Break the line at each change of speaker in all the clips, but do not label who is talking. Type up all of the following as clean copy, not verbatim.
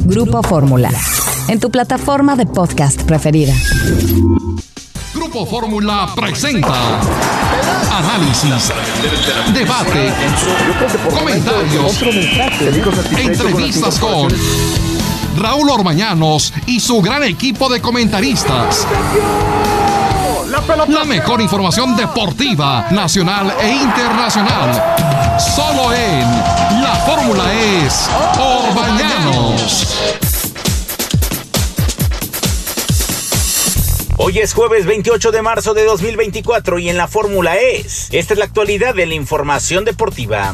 Grupo Fórmula, en tu plataforma de podcast preferida.
Grupo Fórmula presenta análisis, debate, comentarios, entrevistas con Raúl Orbañanos y su gran equipo de comentaristas. La mejor información deportiva, nacional e internacional. Solo en La Fórmula es Orbañanos.
Hoy es jueves 28 de marzo de 2024 y en La Fórmula esta es la actualidad de la información deportiva.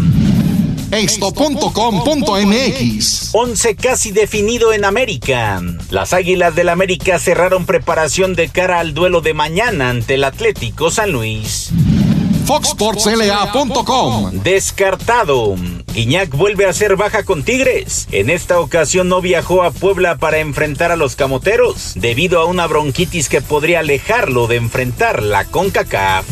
Esto.com.mx.
11 casi definido en América. Las Águilas del América cerraron preparación de cara al duelo de mañana ante el Atlético San Luis.
FoxSportsLA.com.
Descartado. Guiñac vuelve a hacer baja con Tigres. En esta ocasión no viajó a Puebla para enfrentar a los Camoteros, debido a una bronquitis que podría alejarlo de enfrentar la CONCACAF.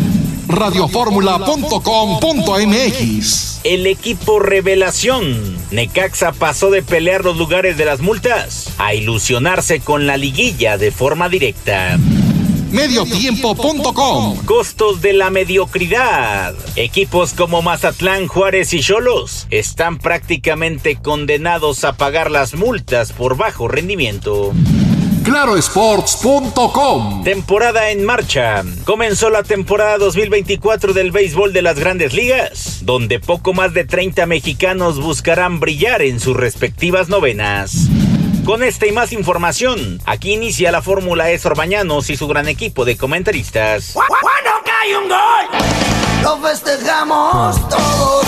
Radioformula.com.mx.
El equipo revelación. Necaxa pasó de pelear los lugares de las multas a ilusionarse con la liguilla de forma directa.
Mediotiempo.com.
Costos de la mediocridad. Equipos como Mazatlán, Juárez y Xolos están prácticamente condenados a pagar las multas por bajo rendimiento.
Clarosports.com.
Temporada en marcha. Comenzó la temporada 2024 del béisbol de las Grandes Ligas, donde poco más de 30 mexicanos buscarán brillar en sus respectivas novenas. Con esta y más información, aquí inicia La Fórmula es Orbañanos y su gran equipo de comentaristas.
Cuando cae un gol, lo festejamos todos.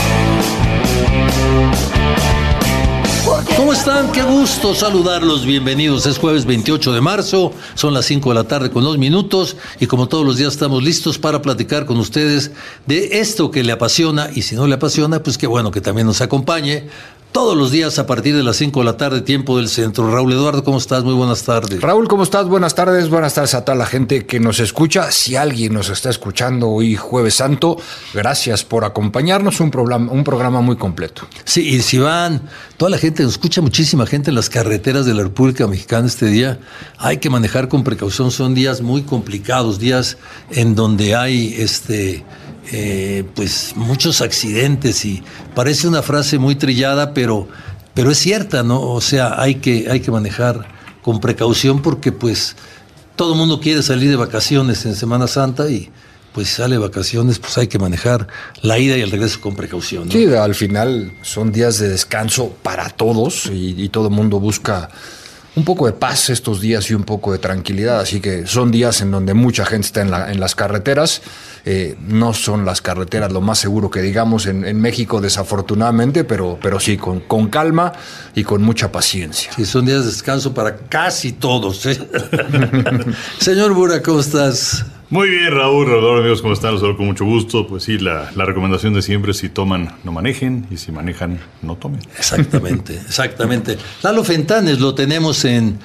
¿Cómo están? Qué gusto saludarlos, bienvenidos. Es jueves 28 de marzo, son las 5 de la tarde con 2 minutos y como todos los días estamos listos para platicar con ustedes de esto que le apasiona y si no le apasiona, pues qué bueno que también nos acompañe. Todos los días a partir de las 5 de la tarde, tiempo del centro. Raúl Eduardo, ¿cómo estás? Muy buenas tardes.
Raúl, ¿cómo estás? Buenas tardes a toda la gente que nos escucha. Si alguien nos está escuchando hoy Jueves Santo, gracias por acompañarnos, un programa muy completo.
Sí, y si van, toda la gente, nos escucha muchísima gente en las carreteras de la República Mexicana este día. Hay que manejar con precaución, son días muy complicados, días en donde hay pues muchos accidentes y parece una frase muy trillada, pero es cierta, ¿no? O sea, hay que manejar con precaución porque pues todo el mundo quiere salir de vacaciones en Semana Santa y pues sale de vacaciones, pues hay que manejar la ida y el regreso con precaución, ¿no?
Sí, al final son días de descanso para todos y todo el mundo busca un poco de paz estos días y un poco de tranquilidad, así que son días en donde mucha gente está en las carreteras. No son las carreteras lo más seguro que digamos en México, desafortunadamente, pero sí, con calma y con mucha paciencia.
Sí, son días de descanso para casi todos, ¿eh? Señor Bura, ¿cómo estás?
Muy bien, Raúl, amigos, ¿cómo están? Los saludo con mucho gusto. Pues sí, la recomendación de siempre: si toman, no manejen, y si manejan, no tomen.
Exactamente. Lalo Fentanes lo tenemos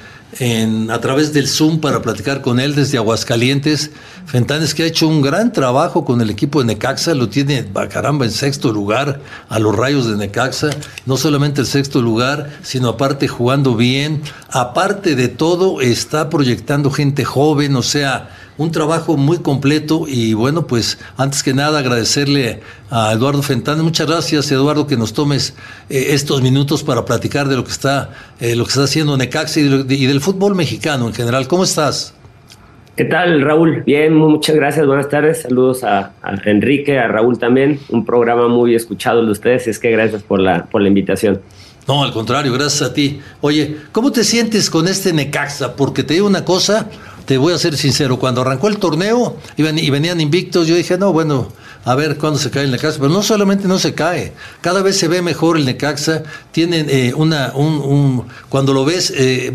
a través del Zoom para platicar con él desde Aguascalientes. Fentanes, que ha hecho un gran trabajo con el equipo de Necaxa, lo tiene, caramba, en sexto lugar a los Rayos de Necaxa. No solamente el sexto lugar, sino aparte jugando bien. Aparte de todo, está proyectando gente joven, o sea, un trabajo muy completo. Y bueno, pues antes que nada agradecerle a Eduardo Fentanes. Muchas gracias, Eduardo, que nos tomes estos minutos para platicar de lo que está haciendo Necaxa y del fútbol mexicano en general. ¿Cómo estás?
¿Qué tal, Raúl? Bien, muchas gracias, buenas tardes. Saludos a Enrique, a Raúl también. Un programa muy escuchado de ustedes, y es que gracias por la invitación.
No, al contrario, gracias a ti. Oye, ¿cómo te sientes con este Necaxa? Porque te digo una cosa, te voy a ser sincero, cuando arrancó el torneo y venían invictos, yo dije, no, bueno, a ver cuándo se cae el Necaxa, pero no solamente no se cae, cada vez se ve mejor el Necaxa. Tienen cuando lo ves,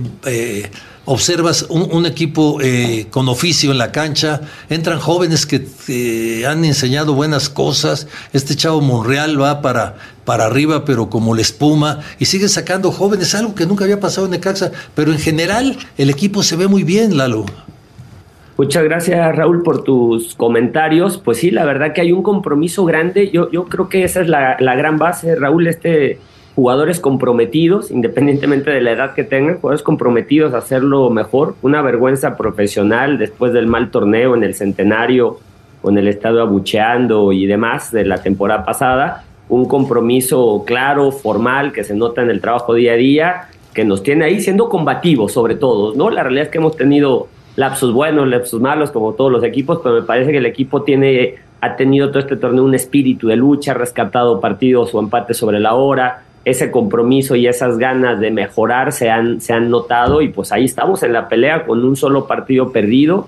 observas un equipo con oficio en la cancha, entran jóvenes que han enseñado buenas cosas. Este chavo Monreal va para arriba, pero como la espuma, y sigue sacando jóvenes, algo que nunca había pasado en Necaxa, pero en general el equipo se ve muy bien, Lalo.
Muchas gracias, Raúl, por tus comentarios. Pues sí, la verdad que hay un compromiso grande. Yo creo que esa es la gran base, Raúl, jugadores comprometidos, independientemente de la edad que tengan, jugadores comprometidos a hacerlo mejor. Una vergüenza profesional después del mal torneo en el Centenario, con el estadio abucheando y demás de la temporada pasada. Un compromiso claro, formal, que se nota en el trabajo día a día, que nos tiene ahí siendo combativos sobre todo, ¿no? La realidad es que hemos tenido lapsos buenos, lapsos malos, como todos los equipos, pero me parece que el equipo ha tenido todo este torneo un espíritu de lucha, ha rescatado partidos o empates sobre la hora. Ese compromiso y esas ganas de mejorar se han notado, y pues ahí estamos en la pelea con un solo partido perdido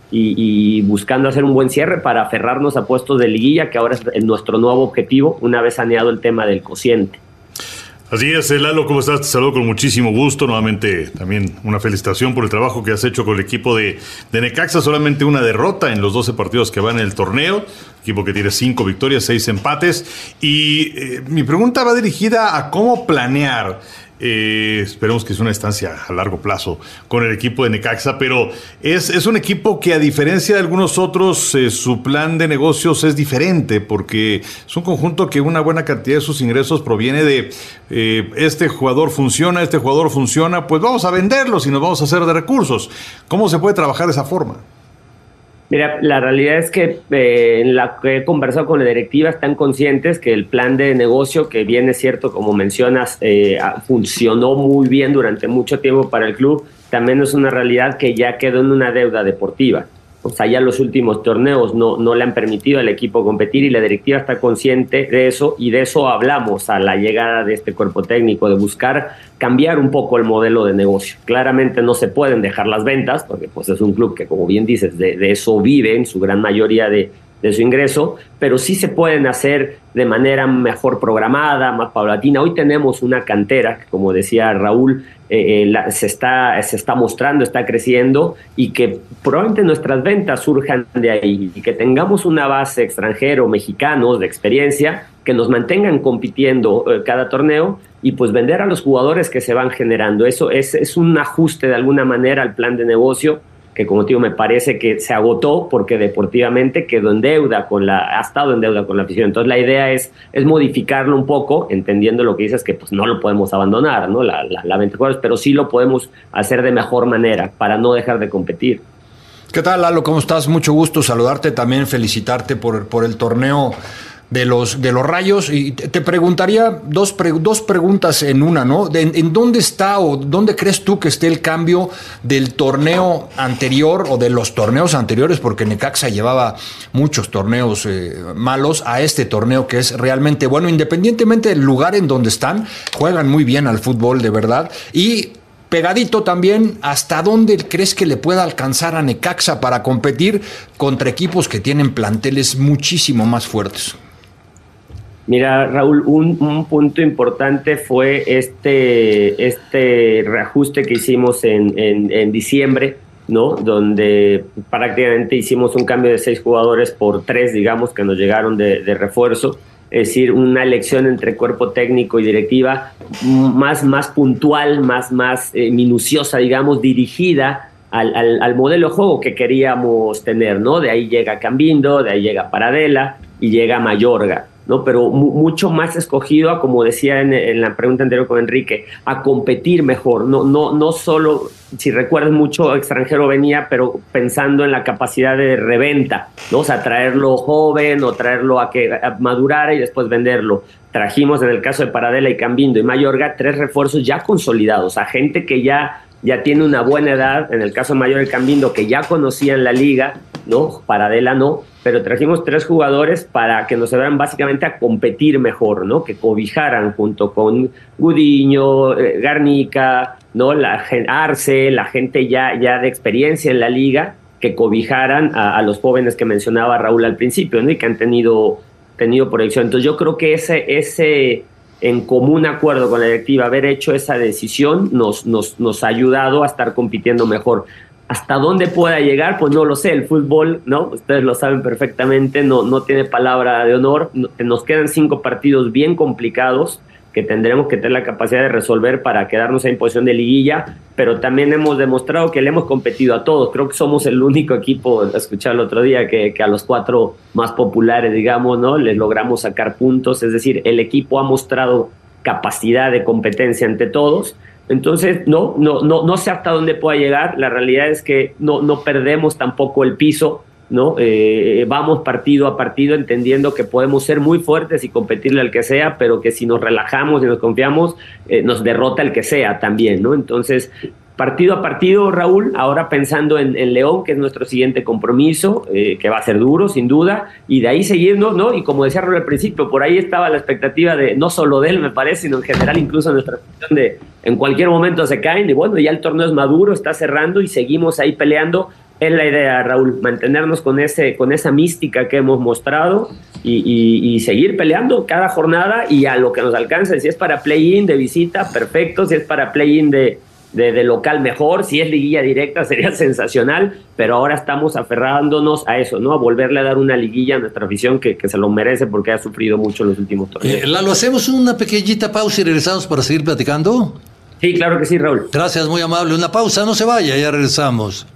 y buscando hacer un buen cierre para aferrarnos a puestos de liguilla, que ahora es nuestro nuevo objetivo una vez saneado el tema del cociente.
Así es, Lalo, ¿cómo estás? Te saludo con muchísimo gusto. Nuevamente también una felicitación por el trabajo que has hecho con el equipo de Necaxa. Solamente una derrota en los 12 partidos que van en el torneo. Equipo que tiene 5 victorias, 6 empates. Y mi pregunta va dirigida a cómo planear. Esperemos que es una estancia a largo plazo con el equipo de Necaxa, pero es un equipo que, a diferencia de algunos otros, su plan de negocios es diferente, porque es un conjunto que una buena cantidad de sus ingresos proviene de este jugador funciona, pues vamos a venderlos y nos vamos a hacer de recursos. ¿Cómo se puede trabajar de esa forma?
Mira, la realidad es que en la que he conversado con la directiva están conscientes que el plan de negocio, que bien es cierto, como mencionas, funcionó muy bien durante mucho tiempo para el club, también es una realidad que ya quedó en una deuda deportiva. O sea, ya los últimos torneos no le han permitido al equipo competir, y la directiva está consciente de eso, y de eso hablamos a la llegada de este cuerpo técnico, de buscar cambiar un poco el modelo de negocio. Claramente no se pueden dejar las ventas, porque pues es un club que, como bien dices, de eso vive en su gran mayoría de su ingreso, pero sí se pueden hacer de manera mejor programada, más paulatina. Hoy tenemos una cantera que, como decía Raúl, se está mostrando, está creciendo, y que probablemente nuestras ventas surjan de ahí, y que tengamos una base extranjero, mexicanos de experiencia, que nos mantengan compitiendo cada torneo, y pues vender a los jugadores que se van generando. Eso es un ajuste de alguna manera al plan de negocio, que, como te digo, me parece que se agotó porque deportivamente quedó en deuda ha estado en deuda con la afición. Entonces la idea es modificarlo un poco, entendiendo lo que dices, que pues no lo podemos abandonar, ¿no? La venta de jugadores, pero sí lo podemos hacer de mejor manera para no dejar de competir.
¿Qué tal, Lalo? ¿Cómo estás? Mucho gusto saludarte, también felicitarte por el torneo de los Rayos, y te preguntaría dos preguntas en una, ¿no? ¿En dónde está o dónde crees tú que esté el cambio del torneo anterior o de los torneos anteriores, porque Necaxa llevaba muchos torneos malos, a este torneo que es realmente bueno, independientemente del lugar en donde están, juegan muy bien al fútbol, de verdad? Y pegadito también, ¿hasta dónde crees que le pueda alcanzar a Necaxa para competir contra equipos que tienen planteles muchísimo más fuertes?
Mira, Raúl, un punto importante fue este reajuste que hicimos en diciembre, ¿no? Donde prácticamente hicimos un cambio de 6 jugadores por 3, digamos, que nos llegaron de refuerzo. Es decir, una elección entre cuerpo técnico y directiva más puntual, más minuciosa, digamos, dirigida al modelo de juego que queríamos tener, ¿no? De ahí llega Cambindo, de ahí llega Paradela y llega Mayorga, ¿no? Pero mucho más escogido a, como decía en la pregunta anterior con Enrique, a competir mejor. No solo, si recuerdas, mucho extranjero venía, pero pensando en la capacidad de reventa, ¿no? O sea, traerlo joven o traerlo a que madurara y después venderlo. Trajimos, en el caso de Paradela y Cambindo y Mayorga, 3 refuerzos ya consolidados, a gente que ya tiene una buena edad. En el caso de Mayorga y Cambindo, que ya conocían la liga, ¿no? Paradela no, pero trajimos 3 jugadores para que nos ayudaran básicamente a competir mejor, ¿no? Que cobijaran junto con Gudiño, Garnica, ¿no? Arce, la gente ya de experiencia en la liga, que cobijaran a los jóvenes que mencionaba Raúl al principio, ¿no? Y que han tenido proyección. Entonces yo creo que ese en común acuerdo con la directiva, haber hecho esa decisión nos ha ayudado a estar compitiendo mejor. ¿Hasta dónde pueda llegar? Pues no lo sé. El fútbol, ¿no? Ustedes lo saben perfectamente, no tiene palabra de honor. Nos quedan 5 partidos bien complicados que tendremos que tener la capacidad de resolver para quedarnos en posición de liguilla, pero también hemos demostrado que le hemos competido a todos. Creo que somos el único equipo, escuché el otro día, que a los 4 más populares, digamos, ¿no? Les logramos sacar puntos. Es decir, el equipo ha mostrado capacidad de competencia ante todos. Entonces, no sé hasta dónde pueda llegar. La realidad es que no perdemos tampoco el piso, ¿no? Vamos partido a partido entendiendo que podemos ser muy fuertes y competirle al que sea, pero que si nos relajamos y nos confiamos, nos derrota el que sea también, ¿no? Entonces, partido a partido, Raúl, ahora pensando en León, que es nuestro siguiente compromiso, que va a ser duro, sin duda, y de ahí seguirnos, ¿no? Y como decía Raúl al principio, por ahí estaba la expectativa de, no solo de él, me parece, sino en general incluso nuestra cuestión de, en cualquier momento se caen, y bueno, ya el torneo es maduro, está cerrando, y seguimos ahí peleando. Es la idea, Raúl, mantenernos con esa mística que hemos mostrado y seguir peleando cada jornada y a lo que nos alcance. Si es para play-in de visita, perfecto. Si es para play-in de local, mejor. Si es liguilla directa, sería sensacional. Pero ahora estamos aferrándonos a eso, ¿no? A volverle a dar una liguilla a nuestra afición que se lo merece porque ha sufrido mucho en los últimos torneos.
Lalo, ¿hacemos una pequeñita pausa y regresamos para seguir platicando?
Sí, claro que sí, Raúl.
Gracias, muy amable. Una pausa, no se vaya, ya regresamos.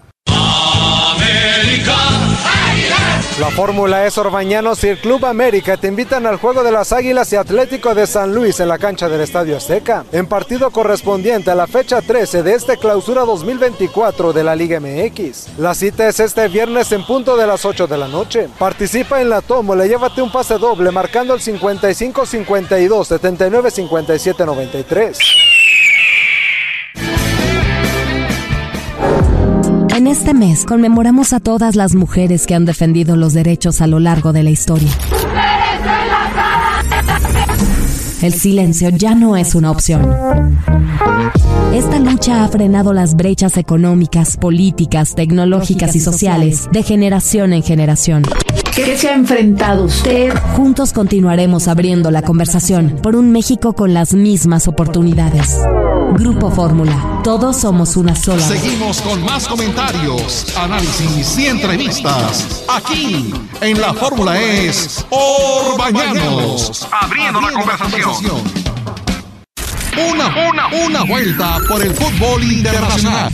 La Fórmula E Orbañanos y el Club América te invitan al Juego de las Águilas y Atlético de San Luis en la cancha del Estadio Azteca, en partido correspondiente a la fecha 13 de este clausura 2024 de la Liga MX. La cita es este viernes en punto de las 8 de la noche. Participa en la tómbola, llévate un pase doble marcando el 55 52 79 57 93.
En este mes conmemoramos a todas las mujeres que han defendido los derechos a lo largo de la historia. El silencio ya no es una opción. Esta lucha ha frenado las brechas económicas, políticas, tecnológicas y sociales de generación en generación.
¿Qué se ha enfrentado usted?
Juntos continuaremos abriendo la conversación por un México con las mismas oportunidades. Grupo Fórmula, todos somos una sola.
Seguimos con más comentarios, análisis y entrevistas. Aquí en la Fórmula es Orbañanos, abriendo la conversación. Una vuelta por el fútbol internacional.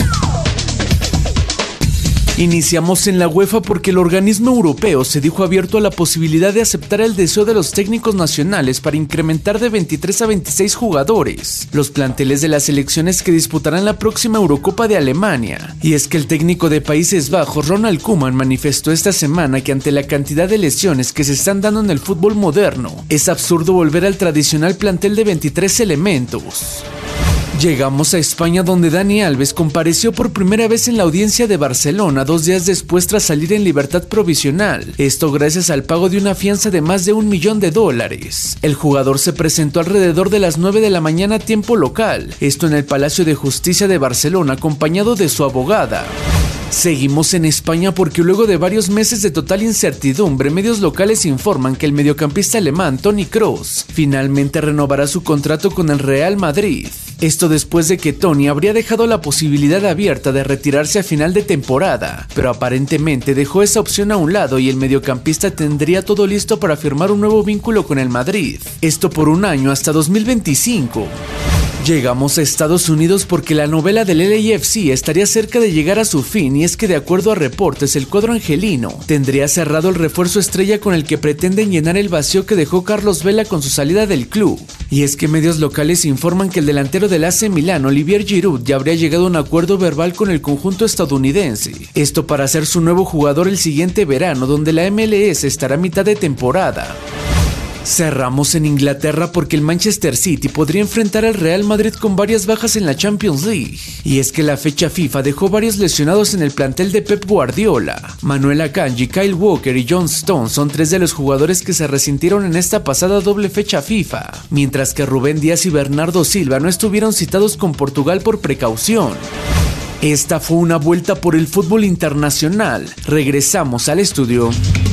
Iniciamos en la UEFA porque el organismo europeo se dijo abierto a la posibilidad de aceptar el deseo de los técnicos nacionales para incrementar de 23 a 26 jugadores los planteles de las selecciones que disputarán la próxima Eurocopa de Alemania. Y es que el técnico de Países Bajos, Ronald Koeman, manifestó esta semana que ante la cantidad de lesiones que se están dando en el fútbol moderno, es absurdo volver al tradicional plantel de 23 elementos. Llegamos a España, donde Dani Alves compareció por primera vez en la audiencia de Barcelona 2 días después tras salir en libertad provisional, esto gracias al pago de una fianza de más de $1 millón. El jugador se presentó alrededor de las 9 de la mañana tiempo local, esto en el Palacio de Justicia de Barcelona acompañado de su abogada. Seguimos en España porque luego de varios meses de total incertidumbre, medios locales informan que el mediocampista alemán Toni Kroos finalmente renovará su contrato con el Real Madrid. Esto después de que Toni habría dejado la posibilidad abierta de retirarse a final de temporada, pero aparentemente dejó esa opción a un lado y el mediocampista tendría todo listo para firmar un nuevo vínculo con el Madrid, esto por un año hasta 2025. Llegamos a Estados Unidos porque la novela del LAFC estaría cerca de llegar a su fin, y es que de acuerdo a reportes el cuadro angelino tendría cerrado el refuerzo estrella con el que pretenden llenar el vacío que dejó Carlos Vela con su salida del club. Y es que medios locales informan que el delantero del AC Milán, Olivier Giroud, ya habría llegado a un acuerdo verbal con el conjunto estadounidense, esto para ser su nuevo jugador el siguiente verano, donde la MLS estará a mitad de temporada. Cerramos en Inglaterra porque el Manchester City podría enfrentar al Real Madrid con varias bajas en la Champions League. Y es que la fecha FIFA dejó varios lesionados en el plantel de Pep Guardiola. Manuel Akanji, Kyle Walker y John Stones son 3 de los jugadores que se resintieron en esta pasada doble fecha FIFA, mientras que Rubén Díaz y Bernardo Silva no estuvieron citados con Portugal por precaución. Esta fue una vuelta por el fútbol internacional. Regresamos al estudio.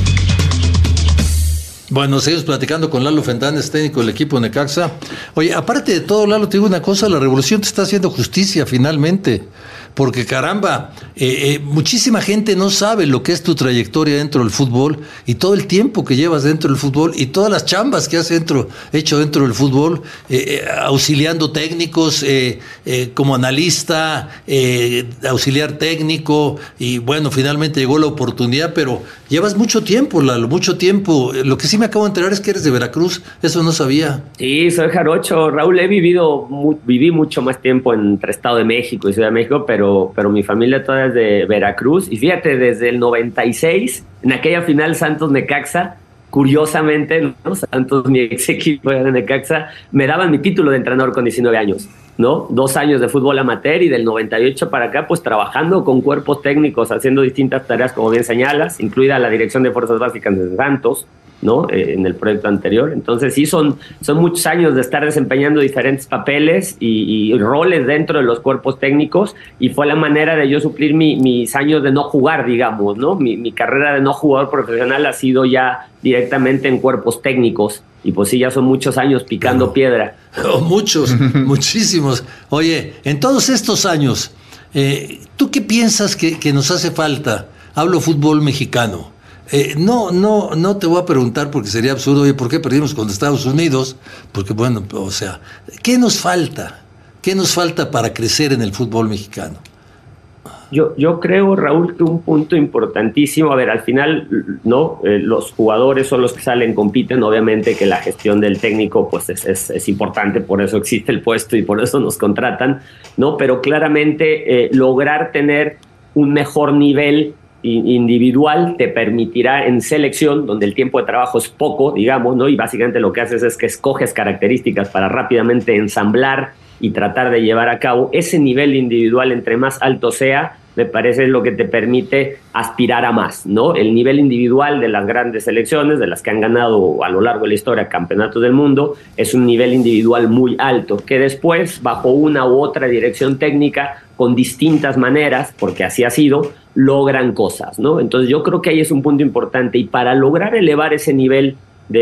Bueno, seguimos platicando con Lalo Fentanes, técnico del equipo Necaxa. Oye, aparte de todo, Lalo, te digo una cosa, la revolución te está haciendo justicia finalmente, porque caramba, muchísima gente no sabe lo que es tu trayectoria dentro del fútbol y todo el tiempo que llevas dentro del fútbol y todas las chambas que has hecho dentro del fútbol, auxiliando técnicos, como analista, auxiliar técnico, y bueno, finalmente llegó la oportunidad, pero llevas mucho tiempo, Lalo, mucho tiempo. Lo que sí me acabo de enterar es que eres de Veracruz, eso no sabía.
Sí, soy jarocho, Raúl, viví mucho más tiempo entre Estado de México y Ciudad de México, pero mi familia toda es de Veracruz, y fíjate, desde el 96, en aquella final Santos-Necaxa, curiosamente, ¿no? Santos, mi ex equipo de Necaxa, me daban mi título de entrenador con 19 años, ¿no? 2 años de fútbol amateur, y del 98 para acá, pues trabajando con cuerpos técnicos, haciendo distintas tareas, como bien señalas, incluida la dirección de fuerzas básicas de Santos, ¿no? En el proyecto anterior. Entonces sí, son muchos años de estar desempeñando diferentes papeles y roles dentro de los cuerpos técnicos, y fue la manera de yo suplir mis años de no jugar, digamos, ¿no? Mi carrera de no jugador profesional ha sido ya directamente en cuerpos técnicos, y pues sí, ya son muchos años picando piedra.
Oh, muchos, muchísimos. Oye, en todos estos años, ¿tú qué piensas que nos hace falta? Hablo fútbol mexicano. No te voy a preguntar porque sería absurdo, oye, ¿por qué perdimos contra Estados Unidos? Porque bueno, o sea, ¿qué nos falta? ¿Qué nos falta para crecer en el fútbol mexicano?
Yo creo, Raúl, que un punto importantísimo, a ver, al final, ¿no? Los jugadores son los que salen, compiten, obviamente que la gestión del técnico pues es importante, por eso existe el puesto y por eso nos contratan, ¿no? Pero claramente lograr tener un mejor nivel individual te permitirá en selección, donde el tiempo de trabajo es poco, digamos, ¿no? Y básicamente lo que haces es que escoges características para rápidamente ensamblar y tratar de llevar a cabo ese nivel individual. Entre más alto sea, me parece lo que te permite aspirar a más, ¿no? El nivel individual de las grandes selecciones, de las que han ganado a lo largo de la historia campeonatos del mundo, es un nivel individual muy alto, que después, bajo una u otra dirección técnica, con distintas maneras, porque así ha sido, logran cosas, ¿no? Entonces yo creo que ahí es un punto importante, y para lograr elevar ese nivel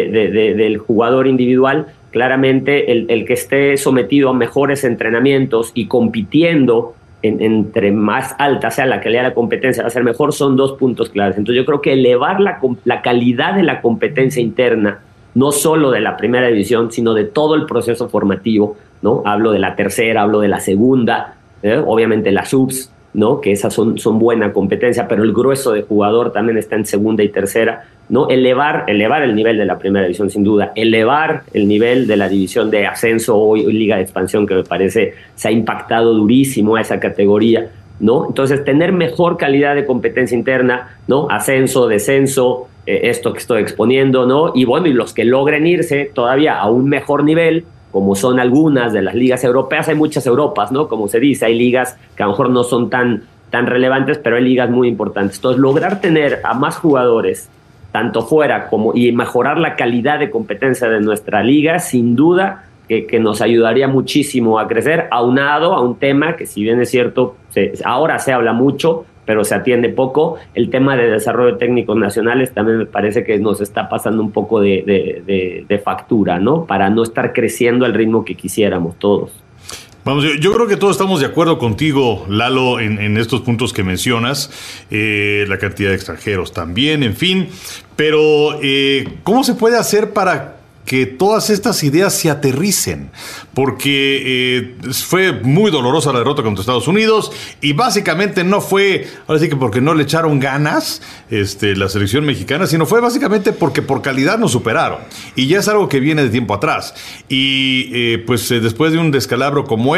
del jugador individual, claramente el que esté sometido a mejores entrenamientos y compitiendo entre más alta sea la calidad de la competencia, va a ser mejor, son 2 puntos claves. Entonces yo creo que elevar la calidad de la competencia interna, no solo de la primera división, sino de todo el proceso formativo, ¿no? Hablo de la tercera, hablo de la segunda, obviamente las subs, ¿no? Que esas son buena competencia, pero el grueso de jugador también está en segunda y tercera, ¿no? Elevar el nivel de la primera división, sin duda, elevar el nivel de la división de ascenso o liga de expansión, que me parece se ha impactado durísimo a esa categoría, ¿no? Entonces, tener mejor calidad de competencia interna, ¿no? Ascenso, descenso, esto que estoy exponiendo, ¿no? Y bueno, y los que logren irse todavía a un mejor nivel, como son algunas de las ligas europeas, hay muchas Europas, ¿no? Como se dice, hay ligas que a lo mejor no son tan relevantes, pero hay ligas muy importantes. Entonces, lograr tener a más jugadores, tanto fuera como y mejorar la calidad de competencia de nuestra liga, sin duda que nos ayudaría muchísimo a crecer, aunado a un tema que, si bien es cierto, ahora se habla mucho, pero se atiende poco, el tema de desarrollo de técnicos nacionales también me parece que nos está pasando un poco de factura, ¿no? Para no estar creciendo al ritmo que quisiéramos todos.
Vamos, yo creo que todos estamos de acuerdo contigo, Lalo, en estos puntos que mencionas, la cantidad de extranjeros también, en fin, pero ¿cómo se puede hacer para que todas estas ideas se aterricen? Porque fue muy dolorosa la derrota contra Estados Unidos, y básicamente no fue, ahora sí que porque no le echaron ganas la selección mexicana, sino fue básicamente porque por calidad nos superaron, y ya es algo que viene de tiempo atrás, y después de un descalabro como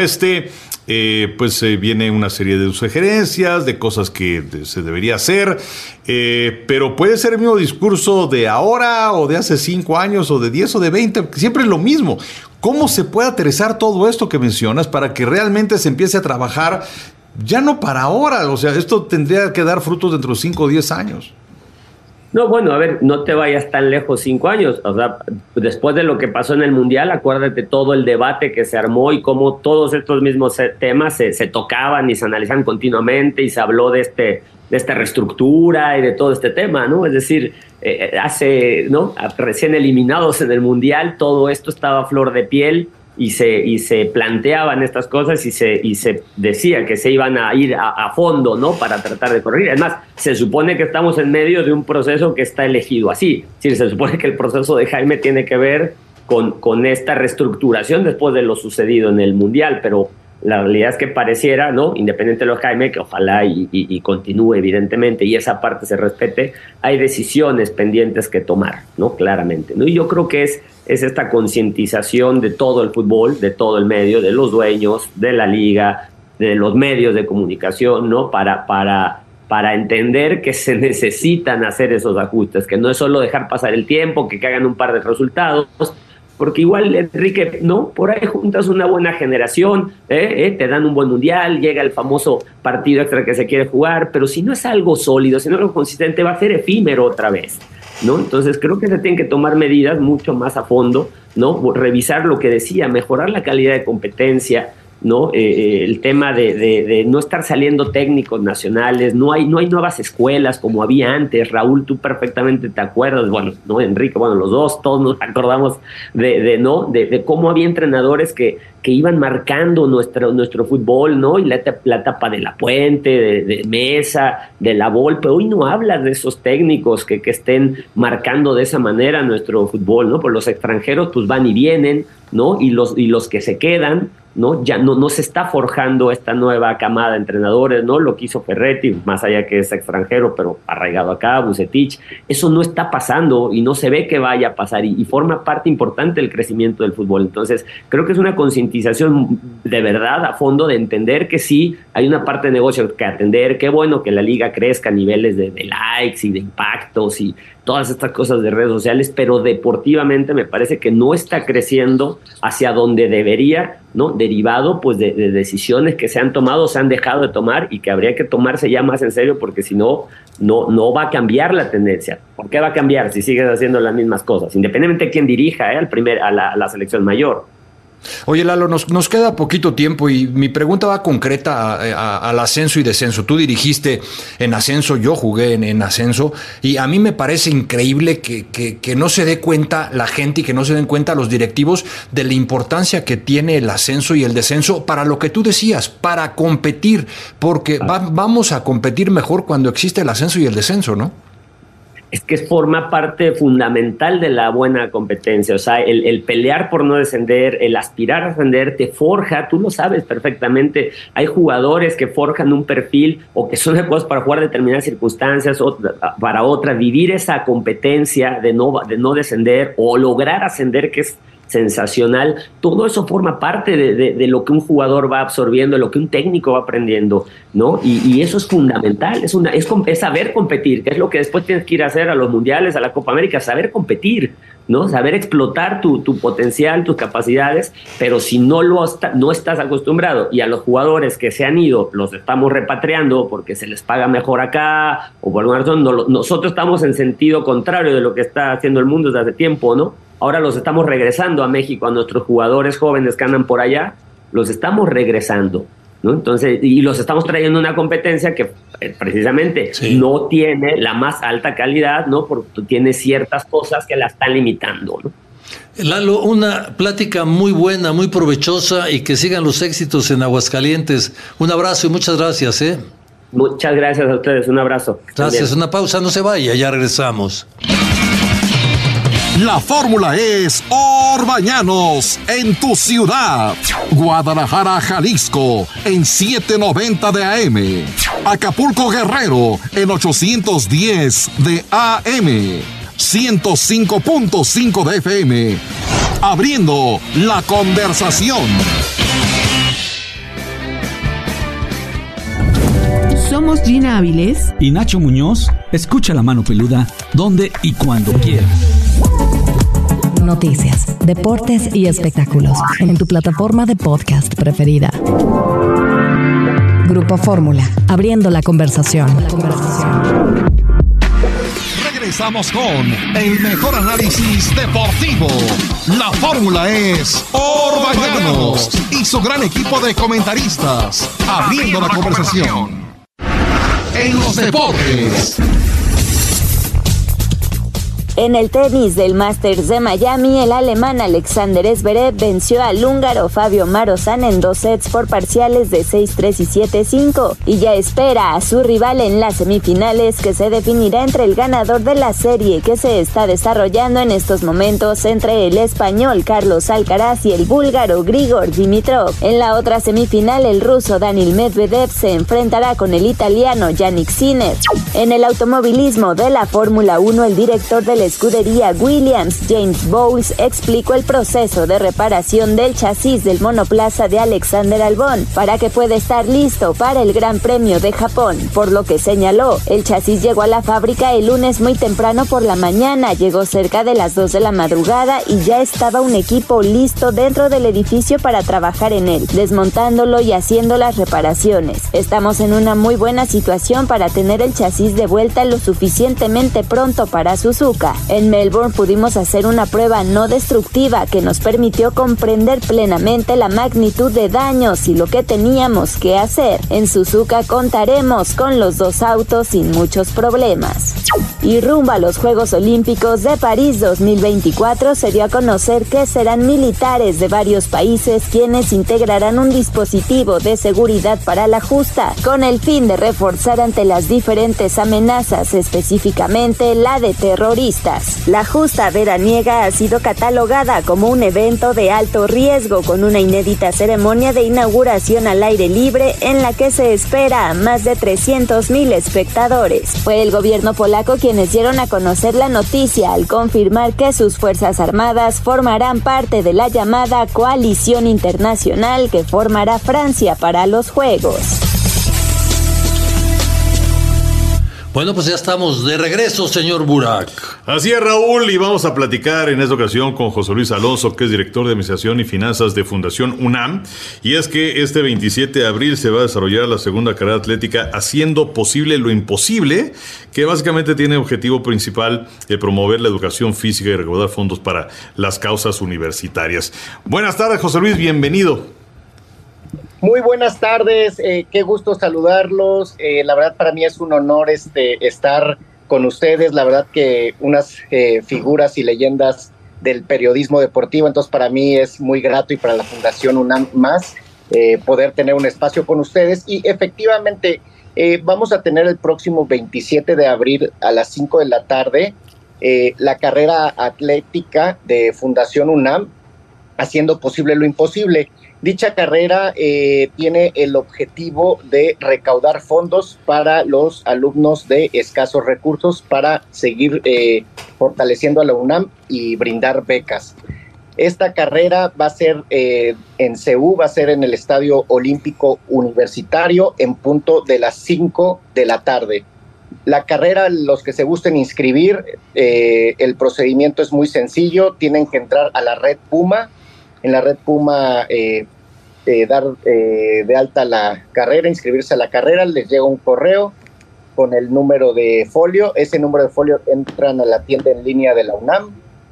viene una serie de sugerencias, de cosas que se debería hacer, pero puede ser el mismo discurso de ahora, o de hace 5 años, o de 10 o de 20, siempre es lo mismo. ¿Cómo se puede aterrizar todo esto que mencionas para que realmente se empiece a trabajar ya no para ahora? O sea, esto tendría que dar frutos dentro de 5 o 10 años.
No, bueno, a ver, no te vayas tan lejos, 5 años. O sea, después de lo que pasó en el Mundial, acuérdate todo el debate que se armó y cómo todos estos mismos temas se tocaban y se analizaban continuamente, y se habló de esta reestructura y de todo este tema, ¿no? Es decir, recién eliminados en el Mundial, todo esto estaba a flor de piel, y se planteaban estas cosas y se decía que se iban a ir a fondo, ¿no? Para tratar de corregir. Además, se supone que estamos en medio de un proceso que está elegido así. Es decir, se supone que el proceso de Jaime tiene que ver con esta reestructuración después de lo sucedido en el Mundial, pero la realidad es que pareciera, ¿no? Independiente de lo de Jaime, que ojalá y continúe, evidentemente, y esa parte se respete, hay decisiones pendientes que tomar, ¿no? Claramente, ¿no? Y yo creo que es esta concientización de todo el fútbol, de todo el medio, de los dueños, de la liga, de los medios de comunicación, ¿no? Para entender que se necesitan hacer esos ajustes, que no es solo dejar pasar el tiempo, que hagan un par de resultados, porque igual, Enrique, ¿no? Por ahí juntas una buena generación, te dan un buen mundial, llega el famoso partido extra que se quiere jugar, pero si no es algo sólido, si no es algo consistente, va a ser efímero otra vez, ¿no? Entonces creo que se tienen que tomar medidas mucho más a fondo, ¿no? Revisar lo que decía, mejorar la calidad de competencia, ¿no? El tema de no estar saliendo técnicos nacionales, no hay nuevas escuelas como había antes. Raúl, tú perfectamente te acuerdas, bueno, ¿no? Enrique, bueno, los dos, todos nos acordamos de cómo había entrenadores que iban marcando nuestro fútbol, ¿no? Y la etapa de La Puente, de Mesa, de La Volpe. Hoy no hablas de esos técnicos que estén marcando de esa manera nuestro fútbol, ¿no? Pues los extranjeros pues van y vienen, ¿no? Y los que se quedan, ¿no? Ya no se está forjando esta nueva camada de entrenadores, ¿no? Lo que hizo Ferretti, más allá que es extranjero, pero arraigado acá, Vucetich, eso no está pasando y no se ve que vaya a pasar y forma parte importante del crecimiento del fútbol. Entonces, creo que es una concientización de verdad a fondo de entender que sí hay una parte de negocio que atender, qué bueno que la liga crezca a niveles de likes y de impactos y todas estas cosas de redes sociales, pero deportivamente me parece que no está creciendo hacia donde debería, ¿no? Derivado pues de decisiones que se han tomado, se han dejado de tomar y que habría que tomarse ya más en serio, porque si no va a cambiar la tendencia. ¿Por qué va a cambiar si sigues haciendo las mismas cosas? Independientemente de quién dirija a la selección mayor.
Oye, Lalo, nos queda poquito tiempo y mi pregunta va concreta al ascenso y descenso. Tú dirigiste en ascenso, yo jugué en ascenso y a mí me parece increíble que no se dé cuenta la gente y que no se den cuenta los directivos de la importancia que tiene el ascenso y el descenso para lo que tú decías, para competir, porque vamos a competir mejor cuando existe el ascenso y el descenso, ¿no?
Es que forma parte fundamental de la buena competencia. O sea, el pelear por no descender, el aspirar a ascender, te forja, tú lo sabes perfectamente. Hay jugadores que forjan un perfil o que son adecuados para jugar determinadas circunstancias, para otras, vivir esa competencia de no descender o lograr ascender, que es sensacional. Todo eso forma parte de lo que un jugador va absorbiendo, de lo que un técnico va aprendiendo, ¿no? Y eso es fundamental, es saber competir, que es lo que después tienes que ir a hacer a los mundiales, a la Copa América, saber competir, ¿no? Saber explotar tu potencial, tus capacidades, pero si no estás acostumbrado, y a los jugadores que se han ido los estamos repatriando porque se les paga mejor acá o por alguna razón, nosotros estamos en sentido contrario de lo que está haciendo el mundo desde hace tiempo, ¿no? Ahora los estamos regresando a México, a nuestros jugadores jóvenes que andan por allá, los estamos regresando, ¿no? Entonces, y los estamos trayendo a una competencia que precisamente no tiene la más alta calidad, ¿no? Porque tiene ciertas cosas que la están limitando, ¿no?
Lalo, una plática muy buena, muy provechosa y que sigan los éxitos en Aguascalientes. Un abrazo y muchas gracias, ¿eh?
Muchas gracias a ustedes, un abrazo.
Gracias, una pausa, no se vaya, ya regresamos.
La fórmula es Orbañanos en tu ciudad. Guadalajara, Jalisco en 790 de AM. Acapulco, Guerrero en 810 de AM. 105.5 de FM. Abriendo la conversación.
Somos Gina Áviles
y Nacho Muñoz. Escucha La Mano Peluda donde y cuando quieras.
Noticias, deportes y espectáculos en tu plataforma de podcast preferida. Grupo Fórmula, abriendo la conversación.
Regresamos con el mejor análisis deportivo. La fórmula es Orbañanos y su gran equipo de comentaristas, abriendo la conversación. En los deportes.
En el tenis del Masters de Miami, el alemán Alexander Zverev venció al húngaro Fabio Marozsan en 2 sets por parciales de 6-3 y 7-5, y ya espera a su rival en las semifinales, que se definirá entre el ganador de la serie que se está desarrollando en estos momentos entre el español Carlos Alcaraz y el búlgaro Grigor Dimitrov. En la otra semifinal, el ruso Daniil Medvedev se enfrentará con el italiano Yannick Sinner. En el automovilismo de la Fórmula 1, el director de la escudería Williams, James Bowles, explicó el proceso de reparación del chasis del monoplaza de Alexander Albon para que pueda estar listo para el Gran Premio de Japón, por lo que señaló, el chasis llegó a la fábrica el lunes muy temprano por la mañana, llegó cerca de las 2 de la madrugada y ya estaba un equipo listo dentro del edificio para trabajar en él, desmontándolo y haciendo las reparaciones. Estamos en una muy buena situación para tener el chasis de vuelta lo suficientemente pronto para Suzuka. En Melbourne pudimos hacer una prueba no destructiva que nos permitió comprender plenamente la magnitud de daños y lo que teníamos que hacer. En Suzuka contaremos con los 2 autos sin muchos problemas. Y rumbo a los Juegos Olímpicos de París 2024 se dio a conocer que serán militares de varios países quienes integrarán un dispositivo de seguridad para la justa, con el fin de reforzar ante las diferentes amenazas, específicamente la de terroristas. La justa veraniega ha sido catalogada como un evento de alto riesgo, con una inédita ceremonia de inauguración al aire libre en la que se espera a más de 300,000 espectadores. Fue el gobierno polaco quienes dieron a conocer la noticia al confirmar que sus fuerzas armadas formarán parte de la llamada coalición internacional que formará Francia para los Juegos.
Bueno, pues ya estamos de regreso, señor Burak.
Así es, Raúl, y vamos a platicar en esta ocasión con José Luis Alonso, que es director de Administración y Finanzas de Fundación UNAM. Y es que este 27 de abril se va a desarrollar la segunda carrera atlética Haciendo Posible lo Imposible, que básicamente tiene objetivo principal el promover la educación física y recaudar fondos para las causas universitarias. Buenas tardes, José Luis, bienvenido.
Muy buenas tardes, qué gusto saludarlos. La verdad para mí es un honor estar con ustedes. La verdad que unas figuras y leyendas del periodismo deportivo, entonces para mí es muy grato, y para la Fundación UNAM más, poder tener un espacio con ustedes. Y efectivamente vamos a tener el próximo 27 de abril a las 5 de la tarde la carrera atlética de Fundación UNAM, Haciendo Posible lo Imposible. Dicha carrera tiene el objetivo de recaudar fondos para los alumnos de escasos recursos para seguir fortaleciendo a la UNAM y brindar becas. Esta carrera va a ser en CEU, va a ser en el Estadio Olímpico Universitario en punto de las 5 de la tarde. La carrera, los que se gusten inscribir, el procedimiento es muy sencillo, tienen que entrar a la Red Puma. En la Red Puma dar de alta la carrera, inscribirse a la carrera, les llega un correo con el número de folio. Ese número de folio entran a la tienda en línea de la UNAM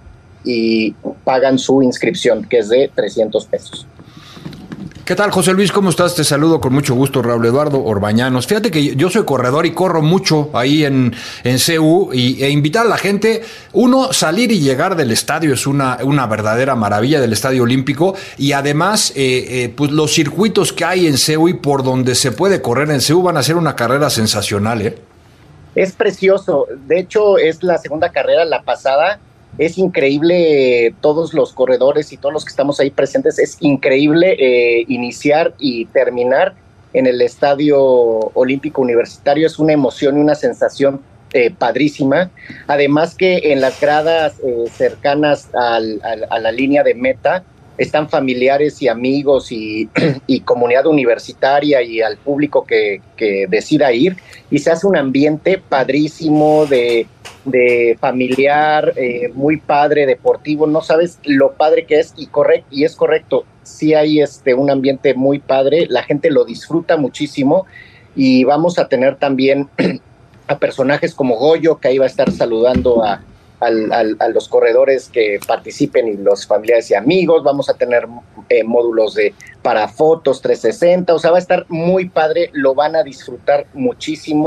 y pagan su inscripción, que es de 300 pesos.
¿Qué tal, José Luis? ¿Cómo estás? Te saludo con mucho gusto, Raúl Eduardo Orbañanos. Fíjate que yo soy corredor y corro mucho ahí en CEU, e invitar a la gente, salir y llegar del estadio es una verdadera maravilla, del Estadio Olímpico, y además pues los circuitos que hay en CEU y por donde se puede correr en CEU van a ser una carrera sensacional,
Es precioso. De hecho, es la segunda carrera, la pasada. Es increíble, todos los corredores y todos los que estamos ahí presentes, es increíble iniciar y terminar en el Estadio Olímpico Universitario. Es una emoción y una sensación padrísima. Además que en las gradas cercanas a la línea de meta están familiares y amigos y comunidad universitaria y al público que decida ir, y se hace un ambiente padrísimo de familiar, muy padre, deportivo. No sabes lo padre que es, y es correcto, sí hay un ambiente muy padre, la gente lo disfruta muchísimo, y vamos a tener también a personajes como Goyo, que ahí va a estar saludando a los corredores que participen y los familiares y amigos. Vamos a tener módulos para fotos 360, o sea, va a estar muy padre, lo van a disfrutar muchísimo,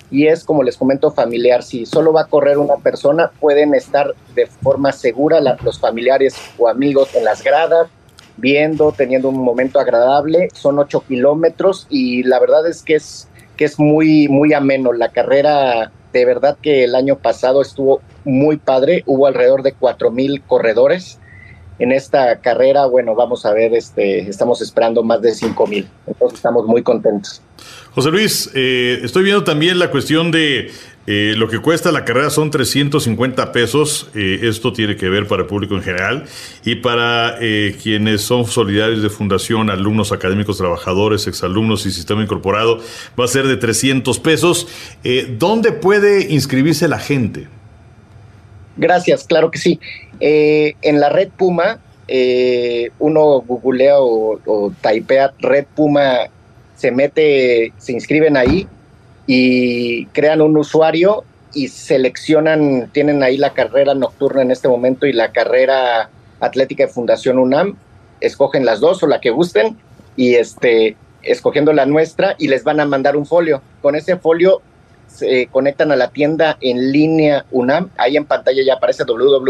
y es, como les comento, familiar. Si solo va a correr una persona, pueden estar de forma segura los familiares o amigos en las gradas, viendo, teniendo un momento agradable. Son 8 kilómetros y la verdad es que es muy, muy ameno. La carrera, de verdad que el año pasado estuvo muy padre, hubo alrededor de 4,000 corredores. En esta carrera, bueno, vamos a ver, estamos esperando más de 5,000, entonces estamos muy contentos.
José Luis, estoy viendo también la cuestión de lo que cuesta la carrera, son 350 pesos, esto tiene que ver para el público en general, y para quienes son solidarios de fundación, alumnos académicos, trabajadores, exalumnos y sistema incorporado, va a ser de 300 pesos. ¿Dónde puede inscribirse la gente?
Gracias, claro que sí. En la Red Puma, uno googlea o taipea Red Puma, se inscriben ahí y crean un usuario y seleccionan, tienen ahí la carrera nocturna en este momento y la carrera atlética de Fundación UNAM, escogen las dos o la que gusten y escogiendo la nuestra y les van a mandar un folio. Con ese folio se conectan a la tienda en línea UNAM, ahí en pantalla ya aparece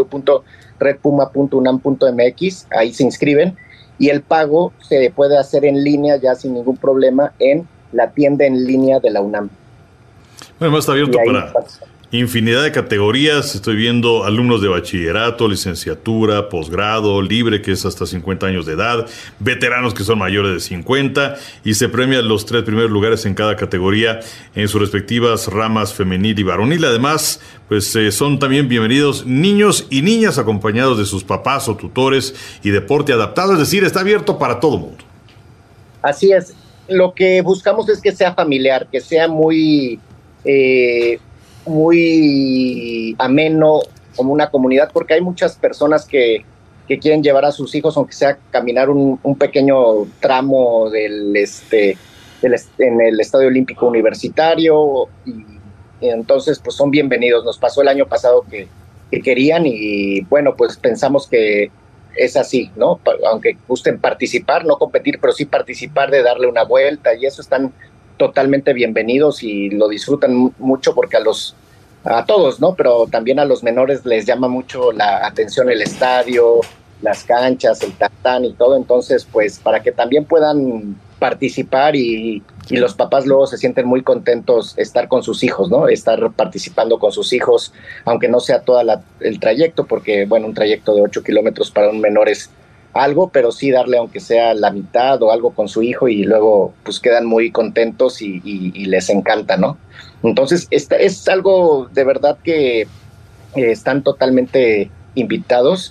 www.redpuma.unam.mx, ahí se inscriben y el pago se puede hacer en línea ya sin ningún problema en la tienda en línea de la UNAM.
Bueno, está abierto para infinidad de categorías. Estoy viendo alumnos de bachillerato, licenciatura, posgrado, libre, que es hasta 50 años de edad, veteranos que son mayores de 50, y se premian los 3 primeros lugares en cada categoría en sus respectivas ramas femenil y varonil. Además, pues son también bienvenidos niños y niñas acompañados de sus papás o tutores, y deporte adaptado, es decir, está abierto para todo mundo.
Así es. Lo que buscamos es que sea familiar, que sea muy ameno como una comunidad, porque hay muchas personas que quieren llevar a sus hijos, aunque sea caminar un pequeño tramo en el Estadio Olímpico Universitario, y entonces pues son bienvenidos. Nos pasó el año pasado que querían y bueno, pues pensamos que es así, ¿no? Aunque gusten participar, no competir, pero sí participar, de darle una vuelta, y eso están totalmente bienvenidos y lo disfrutan mucho, porque a todos, ¿no? Pero también a los menores les llama mucho la atención el estadio, las canchas, el tatán y todo. Entonces, pues para que también puedan participar y los papás luego se sienten muy contentos estar con sus hijos, ¿no? Estar participando con sus hijos, aunque no sea todo el trayecto, porque, bueno, un trayecto de 8 kilómetros para un menor es algo, pero sí darle aunque sea la mitad o algo con su hijo, y luego pues quedan muy contentos y les encanta, ¿no? Entonces es algo de verdad que están totalmente invitados.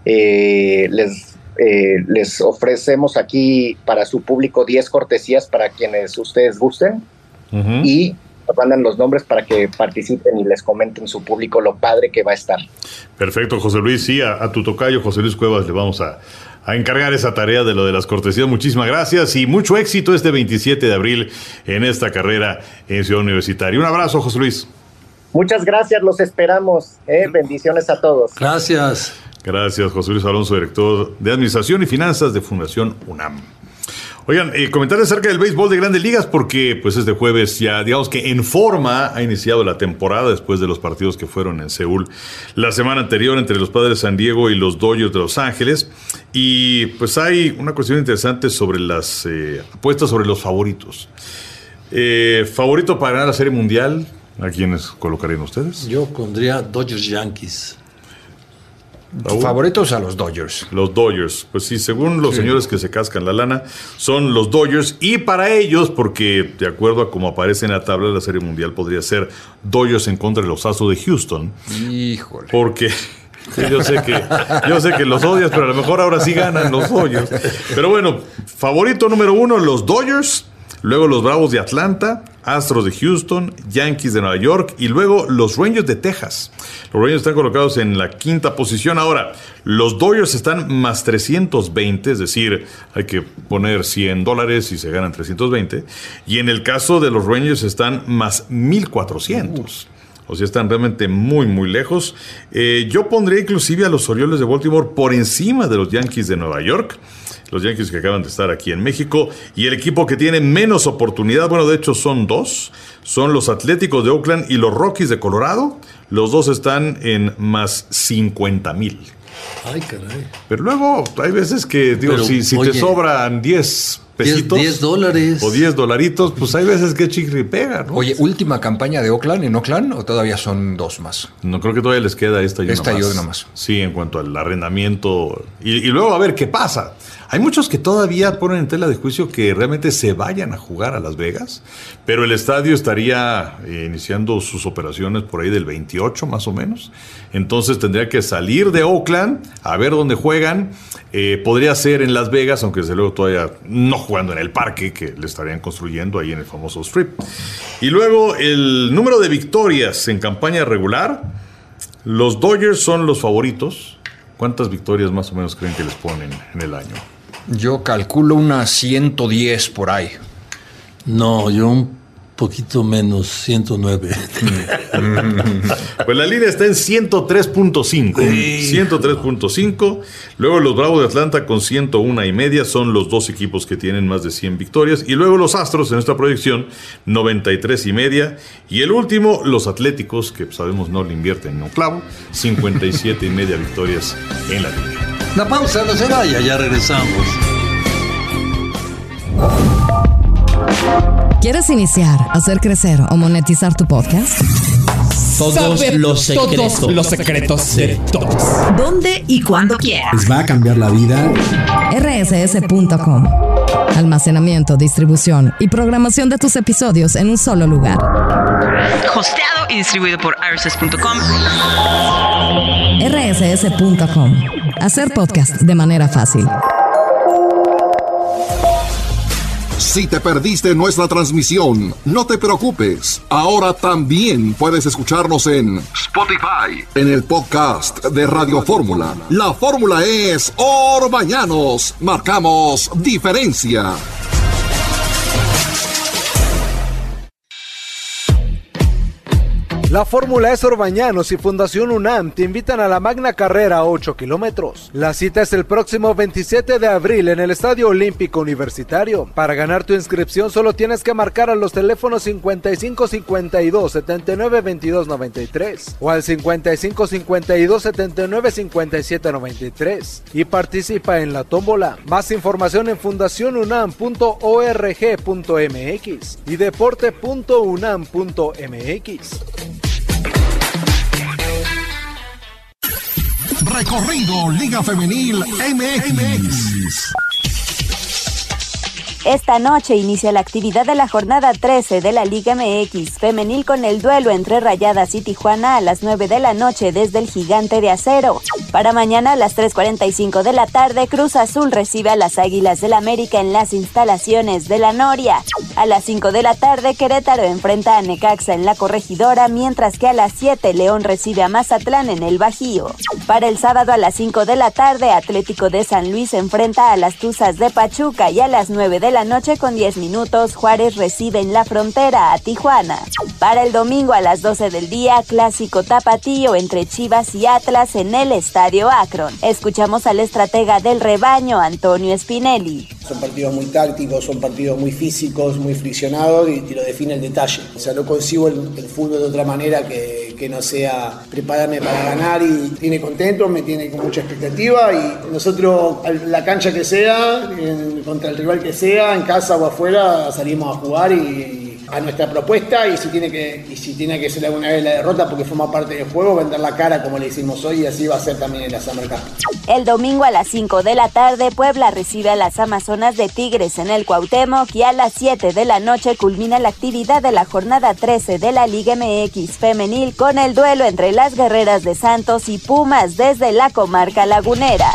Les ofrecemos aquí para su público 10 cortesías para quienes ustedes gusten, y nos mandan los nombres para que participen y les comenten su público lo padre que va a estar.
Perfecto, José Luis. Sí, a tu tocayo José Luis Cuevas le vamos a encargar esa tarea de lo de las cortesías. Muchísimas gracias y mucho éxito este 27 de abril en esta carrera en Ciudad Universitaria. Un abrazo, José Luis.
Muchas gracias, los esperamos. Bendiciones a todos.
Gracias.
Gracias, José Luis Alonso, director de Administración y Finanzas de Fundación UNAM. Oigan, comentar acerca del béisbol de Grandes Ligas, porque pues este jueves ya, digamos que en forma, ha iniciado la temporada después de los partidos que fueron en Seúl la semana anterior entre los Padres de San Diego y los Dodgers de Los Ángeles. Y pues hay una cuestión interesante sobre las apuestas sobre los favoritos. ¿Favorito para ganar la Serie Mundial? ¿A quiénes colocarían ustedes?
Yo pondría Dodgers-Yankees.
Favoritos a los Dodgers.
Los Dodgers, pues sí, según los señores que se cascan la lana, son los Dodgers, y para ellos, porque de acuerdo a cómo aparece en la tabla de la Serie Mundial, podría ser Dodgers en contra de los Astros de Houston.
Híjole.
Porque sí, yo sé que los odias, pero a lo mejor ahora sí ganan los Dodgers. Pero bueno, favorito número 1, los Dodgers. Luego los Bravos de Atlanta, Astros de Houston, Yankees de Nueva York y luego los Rangers de Texas. Los Rangers están colocados en la 5ª posición. Ahora, los Dodgers están más 320, es decir, hay que poner $100 y se ganan 320. Y en el caso de los Rangers están más 1,400. O sea, están realmente muy, muy lejos. Yo pondría inclusive a los Orioles de Baltimore por encima de los Yankees de Nueva York. los Yankees que acaban de estar aquí en México. Y el equipo que tiene menos oportunidad, bueno, de hecho son dos, son los Atléticos de Oakland y los Rockies de Colorado. Los dos están en más 50,000.
Ay, caray.
Pero luego hay veces que, digo,
Pero,
si
oye,
te sobran 10 pesitos.
$10.
O $10, pues hay veces que chicle y pega, ¿no?
Oye, ¿última campaña de Oakland en Oakland o todavía son dos más?
No, creo que todavía les queda esta y
una más.
Sí, en cuanto al arrendamiento. Y luego a ver qué pasa. Hay muchos que todavía ponen en tela de juicio que realmente se vayan a jugar a Las Vegas, pero el estadio estaría iniciando sus operaciones por ahí del 28 más o menos. Entonces tendría que salir de Oakland a ver dónde juegan. Podría ser en Las Vegas, aunque desde luego todavía no jugando en el parque que le estarían construyendo ahí en el famoso Strip. Y luego el número de victorias en campaña regular. Los Dodgers son los favoritos. ¿Cuántas victorias más o menos creen que les ponen en el año?
Yo calculo unas 110 por ahí.
No, yo un poquito menos, 109.
Pues la línea está en 103.5. 103.5. Luego los Bravos de Atlanta con 101.5 son los dos equipos que tienen más de 100 victorias. Y luego los Astros en esta proyección, 93.5. Y el último, los Atléticos, que sabemos no le invierten en un clavo, 57.5 victorias en la línea.
La pausa, no se vaya, ya regresamos.
¿Quieres iniciar, hacer crecer o monetizar tu podcast?
Todos los secretos de todos.
¿Dónde y cuándo quieras?
Les va a cambiar la vida.
rss.com. Almacenamiento, distribución y programación de tus episodios en un solo lugar.
Hosteado y distribuido por rss.com.
rss.com. Hacer podcast de manera fácil.
Si te perdiste nuestra transmisión, no te preocupes. Ahora también puedes escucharnos en Spotify, en el podcast de Radio Fórmula. La fórmula es Orbañanos. Marcamos diferencia.
La Fórmula es Orbañanos y Fundación UNAM te invitan a la magna carrera a 8 kilómetros. La cita es el próximo 27 de abril en el Estadio Olímpico Universitario. Para ganar tu inscripción solo tienes que marcar a los teléfonos 55 52 79 22 93 o al 55 52 79 57 93 y participa en la tómbola. Más información en fundacionunam.org.mx y deporte.unam.mx.
Recorrido Liga Femenil MX.
Esta noche inicia la actividad de la jornada 13 de la Liga MX femenil con el duelo entre Rayadas y Tijuana a las 9 de la noche desde el Gigante de Acero. Para mañana a las 3:45 de la tarde, Cruz Azul recibe a las Águilas del América en las instalaciones de la Noria. A las 5 de la tarde, Querétaro enfrenta a Necaxa en la Corregidora, mientras que a las 7 León recibe a Mazatlán en el Bajío. Para el sábado a las 5 de la tarde, Atlético de San Luis enfrenta a las Tuzas de Pachuca y a las 9 de la noche con 10 minutos, Juárez recibe en la Frontera a Tijuana. Para el domingo a las 12 del día, clásico tapatío entre Chivas y Atlas en el Estadio Akron. Escuchamos al estratega del rebaño, Antonio Spinelli.
Son partidos muy tácticos, son partidos muy físicos, muy friccionados y lo define el detalle. O sea, no concibo el fútbol de otra manera que no sea prepararme para ganar y tiene contento, me tiene con mucha expectativa y nosotros, la cancha que sea, contra el rival que sea, en casa o afuera, salimos a jugar y a nuestra propuesta y si tiene que ser alguna vez la derrota porque forma parte del juego, vender la cara como le hicimos hoy y así va a ser también en la Summer Cup.
El domingo a las 5 de la tarde, Puebla recibe a las Amazonas de Tigres en el Cuauhtémoc y a las 7 de la noche culmina la actividad de la jornada 13 de la Liga MX femenil con el duelo entre las Guerreras de Santos y Pumas desde la comarca lagunera.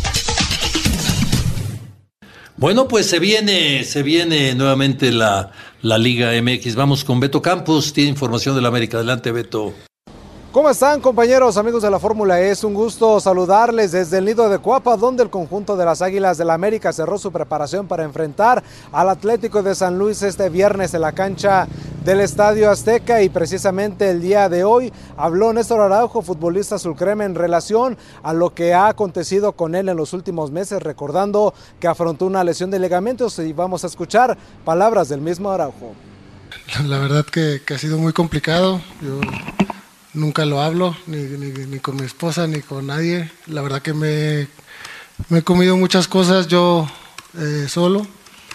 Bueno, pues se viene nuevamente la Liga MX. Vamos con Beto Campos, tiene información de la América. Adelante, Beto.
¿Cómo están, compañeros, amigos de la Fórmula E? Es un gusto saludarles desde el Nido de Cuapa, donde el conjunto de las Águilas del la América cerró su preparación para enfrentar al Atlético de San Luis este viernes en la cancha del Estadio Azteca, y precisamente el día de hoy habló Néstor Araujo, futbolista azulcrema, en relación a lo que ha acontecido con él en los últimos meses, recordando que afrontó una lesión de ligamentos, y vamos a escuchar palabras del mismo Araujo.
La verdad que ha sido muy complicado. Yo nunca lo hablo, ni con mi esposa, ni con nadie. La verdad que me he comido muchas cosas yo solo,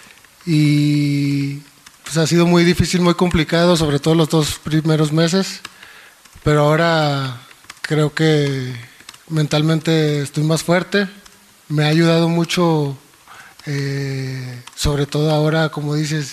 y pues ha sido muy difícil, muy complicado, sobre todo los 2 primeros meses, pero ahora creo que mentalmente estoy más fuerte. Me ha ayudado mucho, sobre todo ahora, como dices,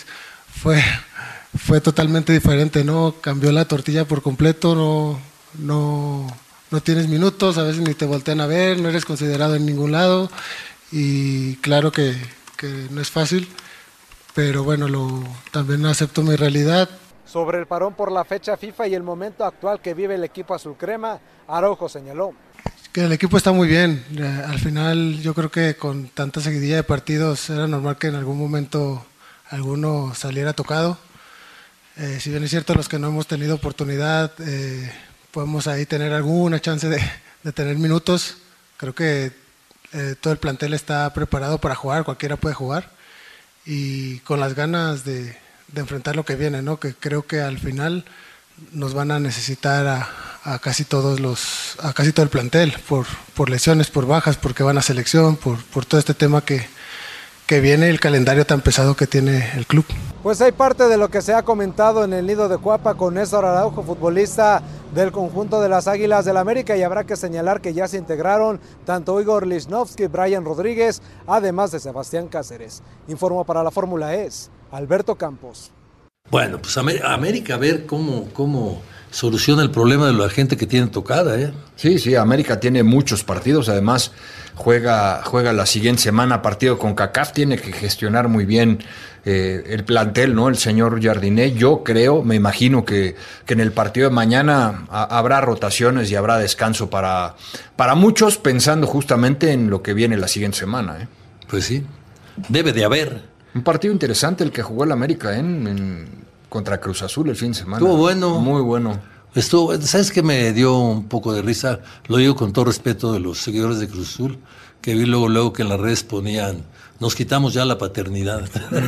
fue totalmente diferente, ¿no? Cambió la tortilla por completo, no tienes minutos, a veces ni te voltean a ver, no eres considerado en ningún lado, y claro que no es fácil, pero bueno, también acepto mi realidad.
Sobre el parón por la fecha FIFA y el momento actual que vive el equipo azulcrema, Araujo señaló
que el equipo está muy bien. Al final yo creo que con tanta seguidilla de partidos era normal que en algún momento alguno saliera tocado. Si bien es cierto, los que no hemos tenido oportunidad, podemos ahí tener alguna chance de tener minutos. Creo que todo el plantel está preparado para jugar, cualquiera puede jugar, y con las ganas de enfrentar lo que viene, ¿no? Que creo que al final nos van a necesitar a casi todo el plantel, por lesiones, por bajas, porque van a selección, por todo este tema que viene, el calendario tan pesado que tiene el club.
Pues hay parte de lo que se ha comentado en el Nido de Cuapa con Néstor Araujo, futbolista del conjunto de las Águilas del América, y habrá que señalar que ya se integraron tanto Igor Lichnowsky, Brian Rodríguez, además de Sebastián Cáceres. Informó para la Fórmula E, Alberto Campos.
Bueno, pues América, a ver cómo soluciona el problema de la gente que tiene tocada, ¿eh?
Sí, América tiene muchos partidos, además juega la siguiente semana partido con CONCACAF, tiene que gestionar muy bien el plantel, ¿no? El señor Jardiné. Yo creo, me imagino que en el partido de mañana habrá rotaciones y habrá descanso para muchos, pensando justamente en lo que viene la siguiente semana, ¿eh?
Pues sí, debe de haber.
Un partido interesante el que jugó el América contra Cruz Azul el fin de semana.
Estuvo bueno.
Muy bueno.
¿Sabes qué me dio un poco de risa? Lo digo con todo respeto de los seguidores de Cruz Azul, que vi luego que en las redes ponían: nos quitamos ya la paternidad.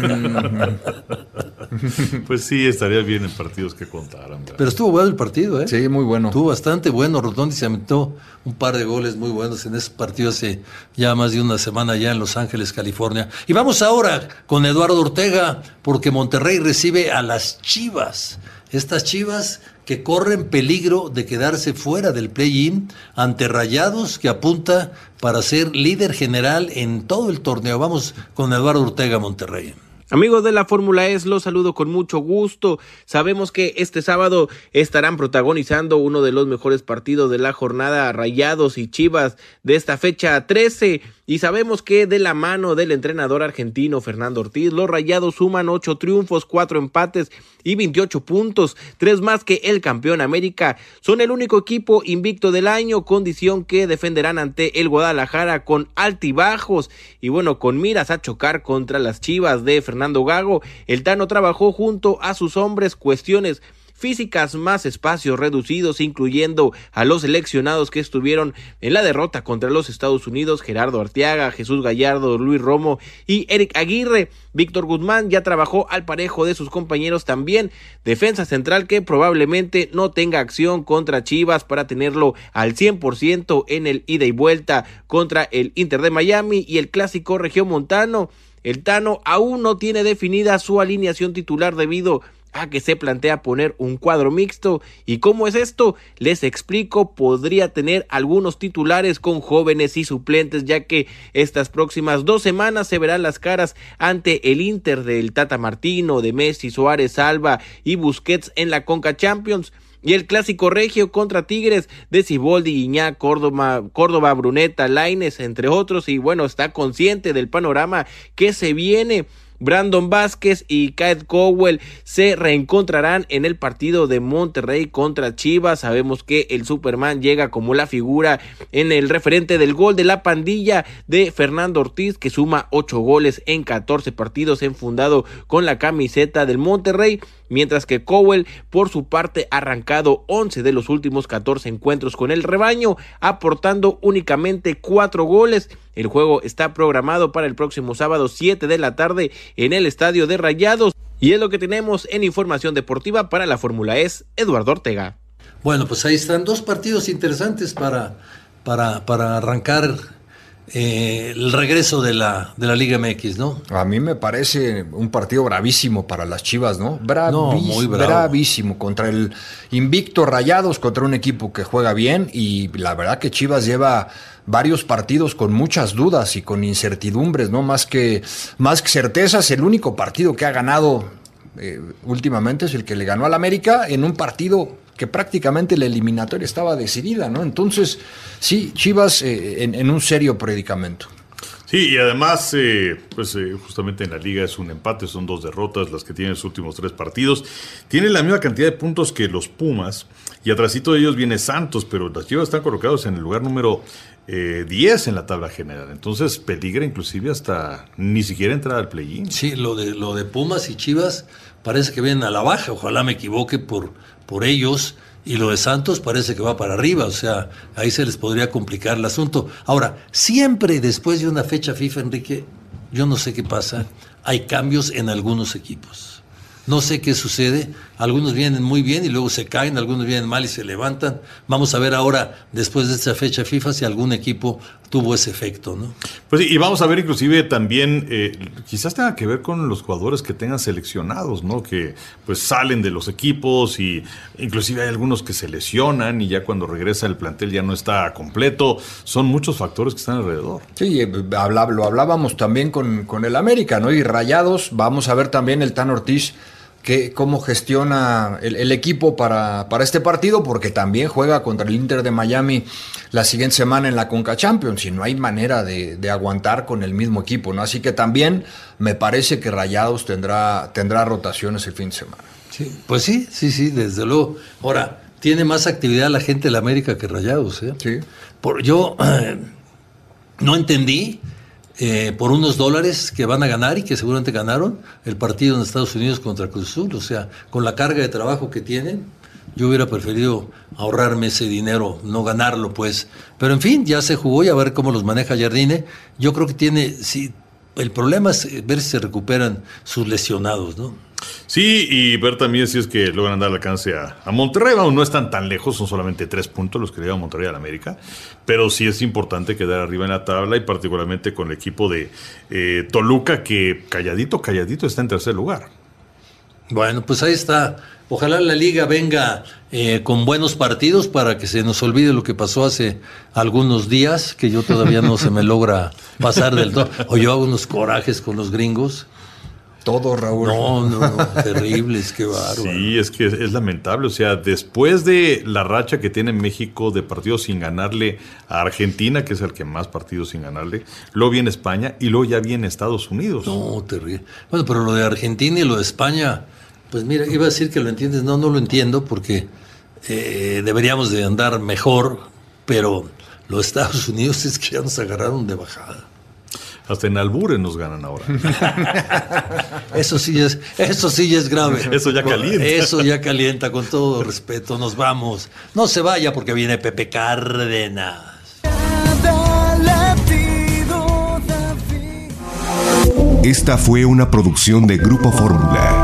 Pues sí, estaría bien en partidos que contaran, ¿verdad?
Pero estuvo bueno el partido, ¿eh?
Sí, muy bueno.
Estuvo bastante bueno. Rotondi se aventó un par de goles muy buenos en ese partido hace ya más de una semana allá en Los Ángeles, California. Y vamos ahora con Eduardo Ortega, porque Monterrey recibe a las Chivas. Estas Chivas que corren peligro de quedarse fuera del play-in ante Rayados, que apunta para ser líder general en todo el torneo. Vamos con Eduardo Ortega, Monterrey.
Amigos de la Fórmula E, los saludo con mucho gusto. Sabemos que este sábado estarán protagonizando uno de los mejores partidos de la jornada, Rayados y Chivas, de esta fecha 13. Y sabemos que de la mano del entrenador argentino Fernando Ortiz, los Rayados suman 8 triunfos, 4 empates y 28 puntos, 3 más que el campeón América. Son el único equipo invicto del año, condición que defenderán ante el Guadalajara con altibajos y bueno, con miras a chocar contra las Chivas de Fernando Gago. El Tano trabajó junto a sus hombres cuestiones físicas, más espacios reducidos, incluyendo a los seleccionados que estuvieron en la derrota contra los Estados Unidos: Gerardo Arteaga, Jesús Gallardo, Luis Romo y Eric Aguirre. Víctor Guzmán ya trabajó al parejo de sus compañeros también, defensa central que probablemente no tenga acción contra Chivas para tenerlo al 100% en el ida y vuelta contra el Inter de Miami y el clásico regiomontano. El Tano aún no tiene definida su alineación titular debido a que se plantea poner un cuadro mixto. ¿Y cómo es esto? Les explico. Podría tener algunos titulares con jóvenes y suplentes, ya que estas próximas 2 semanas se verán las caras ante el Inter del Tata Martino, de Messi, Suárez, Alba y Busquets en la Conca Champions, y el clásico regio contra Tigres de Siboldi, Guiñac, Córdoba, Bruneta, Lainez, entre otros. Y bueno, está consciente del panorama que se viene. Brandon Vázquez y Kyle Cowell se reencontrarán en el partido de Monterrey contra Chivas. Sabemos que el Superman llega como la figura en el referente del gol de la pandilla de Fernando Ortiz, que suma 8 goles en 14 partidos enfundado con la camiseta del Monterrey, mientras que Cowell por su parte ha arrancado 11 de los últimos 14 encuentros con el rebaño, aportando únicamente 4 goles. El juego está programado para el próximo sábado 7 de la tarde en el estadio de Rayados, y es lo que tenemos en información deportiva. Para la Fórmula E, Eduardo Ortega.
Bueno, pues ahí están 2 partidos interesantes para arrancar el regreso de la Liga MX, ¿no?
A mí me parece un partido bravísimo para las Chivas, ¿no?
Muy bravo.
Bravísimo contra el invicto Rayados, contra un equipo que juega bien, y la verdad que Chivas lleva varios partidos con muchas dudas y con incertidumbres, ¿no? Más que certezas. El único partido que ha ganado últimamente es el que le ganó al América en un partido que prácticamente la eliminatoria estaba decidida, ¿no? Entonces, sí, Chivas en un serio predicamento.
Sí, y además, justamente en la liga es un empate, son 2 derrotas las que tienen sus últimos 3 partidos. Tienen la misma cantidad de puntos que los Pumas, y atrásito de ellos viene Santos, pero las Chivas están colocados en el lugar número 10 en la tabla general. Entonces peligra inclusive hasta ni siquiera entrar al play-in.
Sí, lo de Pumas y Chivas parece que vienen a la baja, ojalá me equivoque por ellos, y lo de Santos parece que va para arriba, o sea, ahí se les podría complicar el asunto. Ahora, siempre después de una fecha FIFA, Enrique, yo no sé qué pasa, hay cambios en algunos equipos. No sé qué sucede, algunos vienen muy bien y luego se caen, algunos vienen mal y se levantan. Vamos a ver ahora, después de esta fecha FIFA, si algún equipo tuvo ese efecto, ¿no?
Pues sí, y vamos a ver inclusive también, quizás tenga que ver con los jugadores que tengan seleccionados, ¿no? Que pues salen de los equipos, y inclusive hay algunos que se lesionan y ya cuando regresa el plantel ya no está completo. Son muchos factores que están alrededor.
Sí, lo hablábamos también con el América, ¿no? Y Rayados, vamos a ver también el Tan Ortiz, cómo gestiona el equipo para este partido, porque también juega contra el Inter de Miami la siguiente semana en la Conca Champions, y no hay manera de aguantar con el mismo equipo, ¿no? Así que también me parece que Rayados tendrá rotaciones el fin de semana.
Sí, pues sí, desde luego. Ahora, tiene más actividad la gente de la América que Rayados, ¿eh?
Sí.
Yo no entendí. Por unos dólares que van a ganar y que seguramente ganaron el partido en Estados Unidos contra Cruz Azul. O sea, con la carga de trabajo que tienen, yo hubiera preferido ahorrarme ese dinero, no ganarlo, pues. Pero en fin, ya se jugó, y a ver cómo los maneja Jardine. Yo creo que el problema es ver si se recuperan sus lesionados, ¿no?
Sí, y ver también si es que logran dar alcance a Monterrey. Vamos, no están tan lejos, son solamente 3 puntos los que le llevan Monterrey a la América, pero sí es importante quedar arriba en la tabla, y particularmente con el equipo de Toluca, que calladito está en tercer lugar.
Bueno, pues ahí está. Ojalá la liga venga con buenos partidos para que se nos olvide lo que pasó hace algunos días, que yo todavía no se me logra pasar del todo. O yo hago unos corajes con los gringos.
Todo, Raúl.
No, terribles, qué bárbaro.
Sí, es que es lamentable. O sea, después de la racha que tiene México de partidos sin ganarle a Argentina, que es el que más partidos sin ganarle, luego viene España y luego ya viene Estados Unidos.
No, terrible. Bueno, pero lo de Argentina y lo de España, pues mira, iba a decir que lo entiendes. No lo entiendo, porque deberíamos de andar mejor, pero los Estados Unidos es que ya nos agarraron de bajada.
Hasta en albures nos ganan ahora.
Eso sí es grave.
Eso ya calienta.
Eso ya calienta, con todo respeto. Nos vamos. No se vaya, porque viene Pepe Cárdenas.
Esta fue una producción de Grupo Fórmula.